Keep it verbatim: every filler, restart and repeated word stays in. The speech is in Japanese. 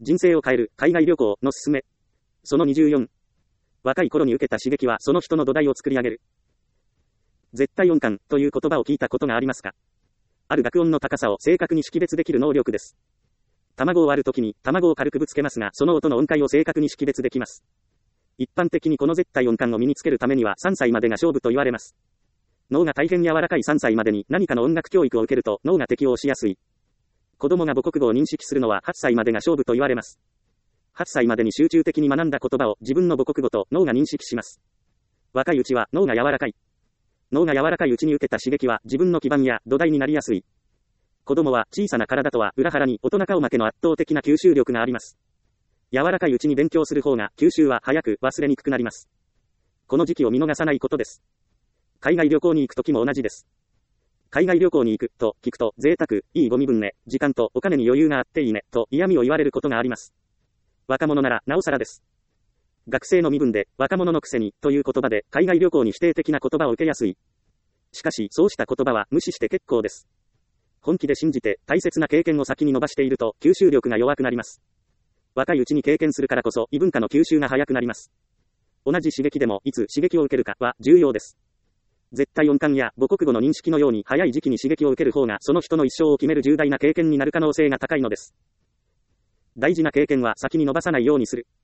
人生を変える海外旅行のすすめ。そのにじゅうよん。若い頃に受けた刺激はその人の土台を作り上げる。絶対音感という言葉を聞いたことがありますか？ある学音の高さを正確に識別できる能力です。卵を割るときに卵を軽くぶつけますが、その音の音階を正確に識別できます。一般的にこの絶対音感を身につけるためにはさんさいまでが勝負と言われます。脳が大変柔らかいさんさいまでに何かの音楽教育を受けると脳が適応しやすい。子供が母国語を認識するのははっさいまでが勝負と言われます。はっさいまでに集中的に学んだ言葉を自分の母国語と脳が認識します。若いうちは脳が柔らかい。脳が柔らかいうちに受けた刺激は自分の基盤や土台になりやすい。子供は小さな体とは裏腹に大人顔負けの圧倒的な吸収力があります。柔らかいうちに勉強する方が吸収は早く忘れにくくなります。この時期を見逃さないことです。海外旅行に行くときも同じです。海外旅行に行くと聞くと贅沢、いいご身分ね、時間とお金に余裕があっていいねと嫌味を言われることがあります。若者ならなおさらです。学生の身分で若者のくせにという言葉で海外旅行に否定的な言葉を受けやすい。しかしそうした言葉は無視して結構です。本気で信じて大切な経験を先に伸ばしていると吸収力が弱くなります。若いうちに経験するからこそ異文化の吸収が早くなります。同じ刺激でもいつ刺激を受けるかは重要です。絶対音感や母国語の認識のように早い時期に刺激を受ける方がその人の一生を決める重大な経験になる可能性が高いのです。大事な経験は先に伸ばさないようにする。